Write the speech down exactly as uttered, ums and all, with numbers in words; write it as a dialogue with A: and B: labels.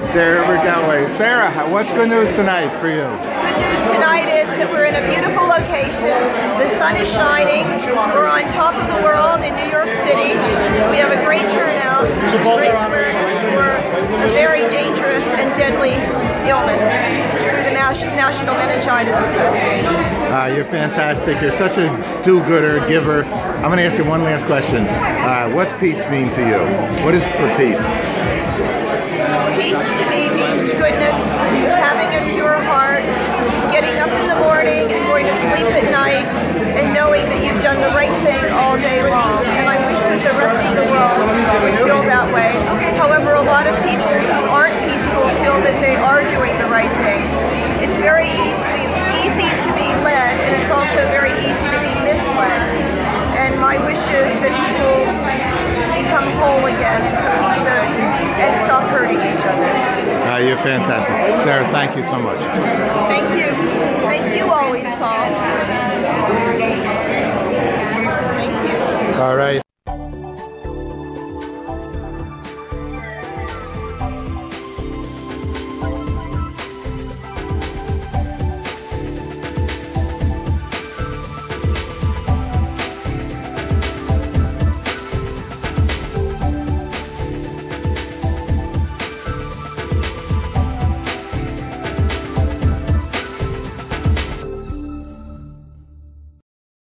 A: Sarah Galway. Sarah, what's good news tonight for you?
B: Good news tonight is that we're in a beautiful location. The sun is shining. We're on top of the world in New York City. We have a great turnout, great awareness for a very dangerous and deadly illness through the National Meningitis Association.
A: Uh, you're fantastic. You're such a do-gooder, giver. I'm going to ask you one last question. Uh, what's peace mean to you? What is for peace?
B: Peace to me means goodness, having a pure heart, getting up in the morning and going to sleep at night, and knowing that you've done the right thing all day long. And I wish that the rest of the world would feel that way. However, a lot of people who aren't peaceful feel that they are doing the right thing. It's very easy, easy to be led, and it's also very easy to be misled. And my wish is that people become whole again and cohesive and stop hurting each other.
A: Uh, you're fantastic. Sarah, thank you so much.
B: Thank you. Thank you.